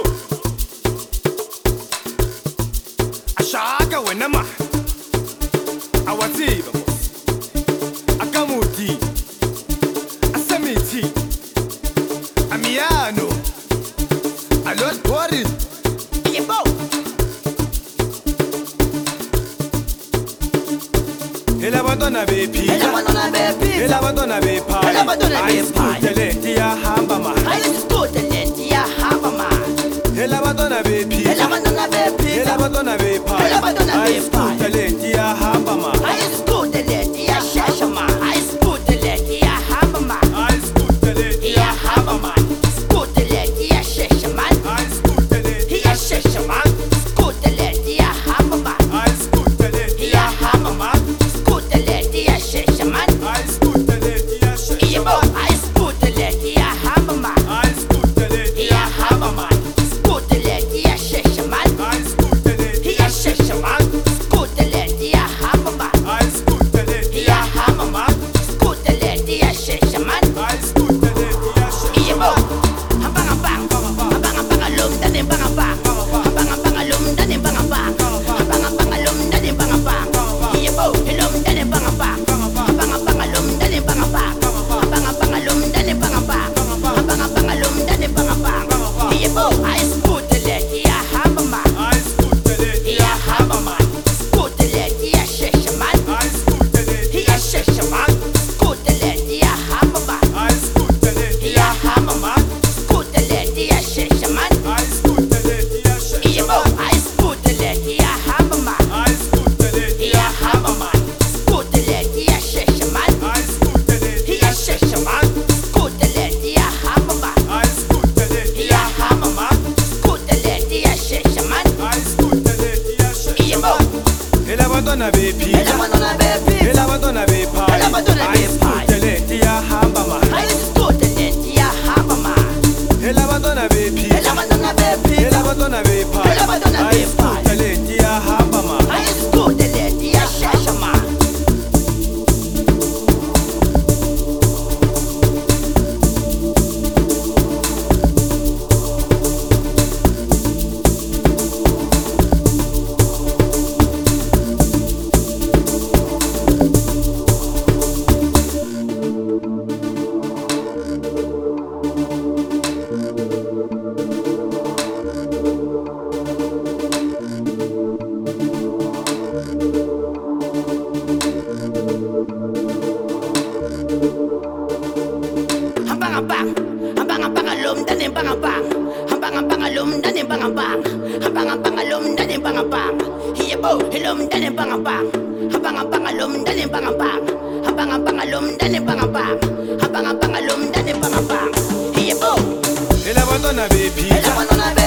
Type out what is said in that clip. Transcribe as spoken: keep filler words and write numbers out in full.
ashaka wena ma awatsiba akamuti asamithi amiyano alot boris yebo Ela bantwana bephila Ela bantwana bephila Ela bantwana bephala Ela bantwana bephala Ayisikude iyahamba ma Ayisikude iyahamba ma Ela bantwana bephila Ela bantwana bephila Ela bantwana bephala Ela bantwana bephala Ayisikude iyahamba ma Ayisikude iyashesha ma Ayisikude iyahamba ma Ayisikude iyahamba ma Ayisikude iyashesha ma Ayisikude iyashesha ma Ayisikude iyahamba ma Ayisikude iyahamba ma Ela bantwana bephila Ela bantwana bephila Ela bantwana bephala Ela bantwana bephala Ayisikude iyahamba ma Ayisikude iyahamba ma Ela bantwana bephila Ela bantwana bephila Ela bantwana bephala Ela bantwana bephala Ayisikude iyahamba ma Ayisikude iyashesha ma Hambang-hambang, hambang-hambang alum dan hambang-hambang, hambang-hambang alum dan hambang-hambang, hambang-hambang alum dan hambang-hambang, hiya bo, alum dan hambang-hambang, hambang-hambang alum dan hambang-hambang, hambang-hambang alum dan hambang-hambang, hambang-hambang alum dan hambang-hambang, hiya bo. Ela bantwana bephila.